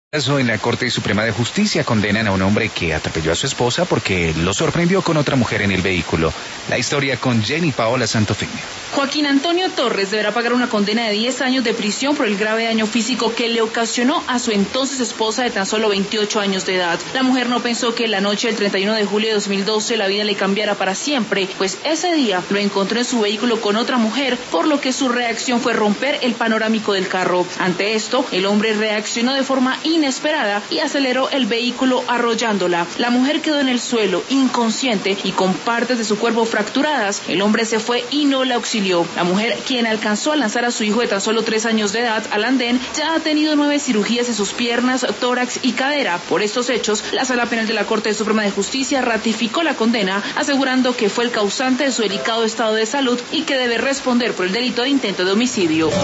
En la Corte Suprema de Justicia condenan a un hombre que atropelló a su esposa porque lo sorprendió con otra mujer en el vehículo. La historia con Jenny Paola Santofimio. Joaquín Antonio Torres deberá pagar una condena de 10 años de prisión por el grave daño físico que le ocasionó a su entonces esposa de tan solo 28 años de edad. La mujer no pensó que la noche del 31 de julio de 2012 la vida le cambiara para siempre, pues ese día lo encontró en su vehículo con otra mujer, por lo que su reacción fue romper el panorámico del carro. Ante esto, el hombre reaccionó de forma inesperada y aceleró el vehículo arrollándola. La mujer quedó en el suelo, inconsciente y con partes de su cuerpo fracturadas. El hombre se fue y no la auxilió. La mujer, quien alcanzó a lanzar a su hijo de tan solo 3 años de edad al andén, ya ha tenido 9 cirugías en sus piernas, tórax y cadera. Por estos hechos, la Sala Penal de la Corte Suprema de Justicia ratificó la condena, asegurando que fue el causante de su delicado estado de salud y que debe responder por el delito de intento de homicidio.